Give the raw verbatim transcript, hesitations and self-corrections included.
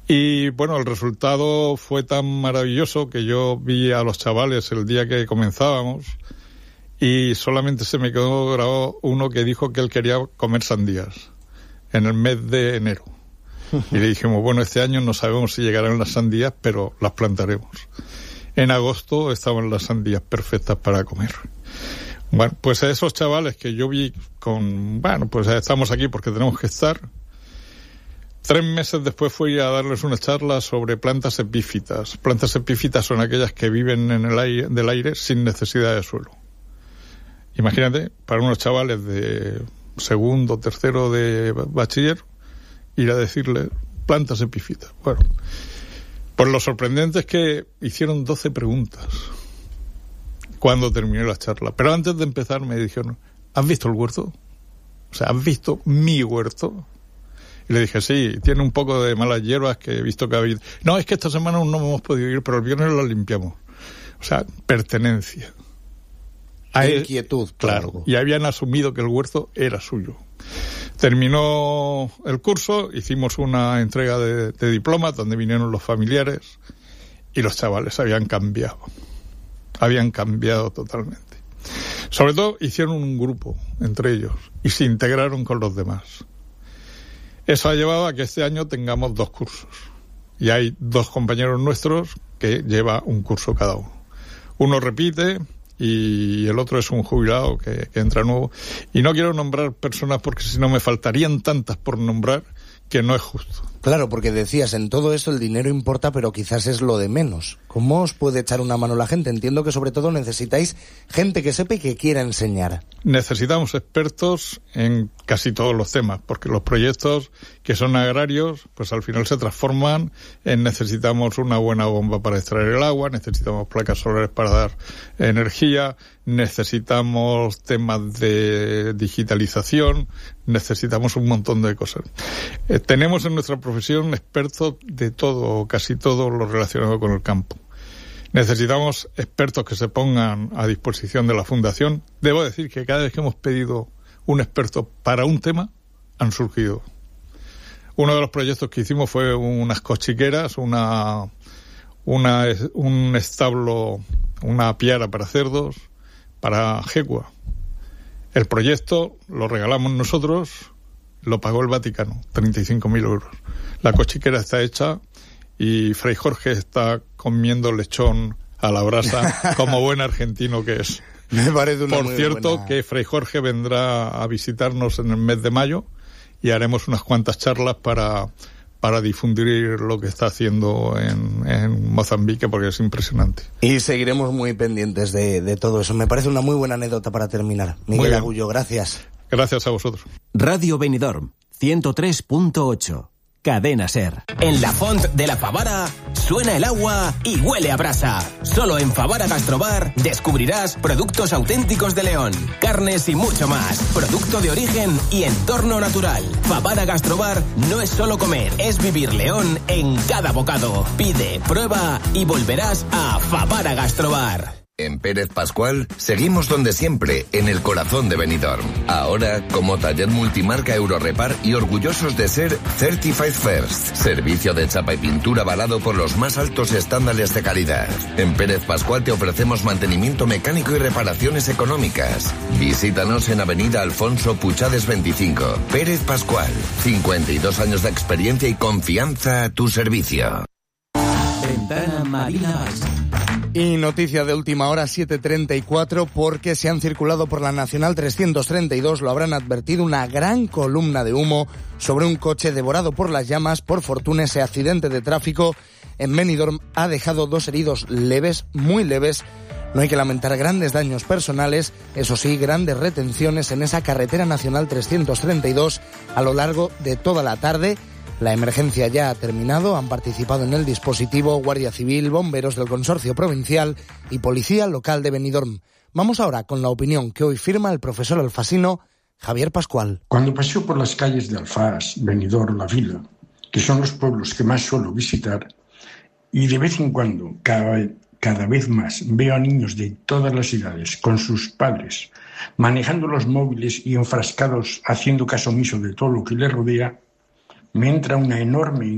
Y bueno, el resultado fue tan maravilloso que yo vi a los chavales el día que comenzábamos y solamente se me quedó grabado uno que dijo que él quería comer sandías en el mes de enero. Y le dijimos, bueno, este año no sabemos si llegarán las sandías, pero las plantaremos. En agosto estaban las sandías perfectas para comer. Bueno, pues a esos chavales que yo vi con, bueno, pues estamos aquí porque tenemos que estar. Tres meses después fui a darles una charla sobre plantas epífitas. Plantas epífitas son aquellas que viven en el aire, del aire sin necesidad de suelo. Imagínate, para unos chavales de segundo, tercero de bachiller, ir a decirles plantas epífitas. Bueno, pues lo sorprendente es que hicieron doce preguntas cuando terminé la charla. Pero antes de empezar me dijeron, ¿has visto el huerto? O sea, ¿has visto mi huerto? Y le dije, sí, tiene un poco de malas hierbas que he visto que habéis... No, es que esta semana aún no hemos podido ir, pero el viernes las limpiamos. O sea, pertenencia. Hay inquietud. Claro, claro, y habían asumido que el huerto era suyo. Terminó el curso, hicimos una entrega de, de diplomas donde vinieron los familiares y los chavales habían cambiado. Habían cambiado totalmente. Sobre todo hicieron un grupo entre ellos y se integraron con los demás. Eso ha llevado a que este año tengamos dos cursos. Y hay dos compañeros nuestros que lleva un curso cada uno. Uno repite y el otro es un jubilado que, que entra nuevo. Y no quiero nombrar personas porque si no me faltarían tantas por nombrar que no es justo. Claro, porque decías, en todo esto el dinero importa, pero quizás es lo de menos. ¿Cómo os puede echar una mano la gente? Entiendo que sobre todo necesitáis gente que sepa y que quiera enseñar. Necesitamos expertos en casi todos los temas, porque los proyectos que son agrarios, pues al final se transforman en necesitamos una buena bomba para extraer el agua, necesitamos placas solares para dar energía, necesitamos temas de digitalización, necesitamos un montón de cosas. Eh, tenemos en nuestra profesión expertos de todo, casi todo lo relacionado con el campo. Necesitamos expertos que se pongan a disposición de la Fundación. Debo decir que cada vez que hemos pedido un experto para un tema, han surgido. Uno de los proyectos que hicimos fue unas cochiqueras, una, una, un establo, una piara para cerdos, para Jecua. El proyecto lo regalamos nosotros, lo pagó el Vaticano, treinta y cinco mil euros. La cochiquera está hecha y Fray Jorge está comiendo lechón a la brasa como buen argentino que es. Me parece una Por muy cierto, buena... que Fray Jorge vendrá a visitarnos en el mes de mayo y haremos unas cuantas charlas para, para difundir lo que está haciendo en, en Mozambique, porque es impresionante. Y seguiremos muy pendientes de, de todo eso. Me parece una muy buena anécdota para terminar. Miguel Agullo, gracias. Gracias a vosotros. Radio Benidorm, ciento tres punto ocho. Cadena Ser. En la Font de la Favara suena el agua y huele a brasa. Solo en Favara Gastrobar descubrirás productos auténticos de León, carnes y mucho más. Producto de origen y entorno natural. Favara Gastrobar no es solo comer, es vivir León en cada bocado. Pide, prueba y volverás a Favara Gastrobar. En Pérez Pascual seguimos donde siempre, en el corazón de Benidorm. Ahora como taller multimarca Eurorepar y orgullosos de ser Certified First, servicio de chapa y pintura avalado por los más altos estándares de calidad. En Pérez Pascual te ofrecemos mantenimiento mecánico y reparaciones económicas. Visítanos en Avenida Alfonso Puchades veinticinco. Pérez Pascual, cincuenta y dos años de experiencia y confianza a tu servicio. Ventana Marina Baixa. Y noticia de última hora, siete treinta y cuatro, porque se han circulado por la Nacional trescientos treinta y dos, lo habrán advertido, una gran columna de humo sobre un coche devorado por las llamas. Por fortuna, ese accidente de tráfico en Benidorm ha dejado dos heridos leves, muy leves. No hay que lamentar grandes daños personales, eso sí, grandes retenciones en esa carretera nacional trescientos treinta y dos a lo largo de toda la tarde. La emergencia ya ha terminado, han participado en el dispositivo Guardia Civil, bomberos del Consorcio Provincial y Policía Local de Benidorm. Vamos ahora con la opinión que hoy firma el profesor alfasino Javier Pascual. Cuando paseo por las calles de Alfás, Benidorm, La Vila, que son los pueblos que más suelo visitar, y de vez en cuando, cada, cada vez más, veo a niños de todas las edades con sus padres, manejando los móviles y enfrascados haciendo caso omiso de todo lo que les rodea, me entra una enorme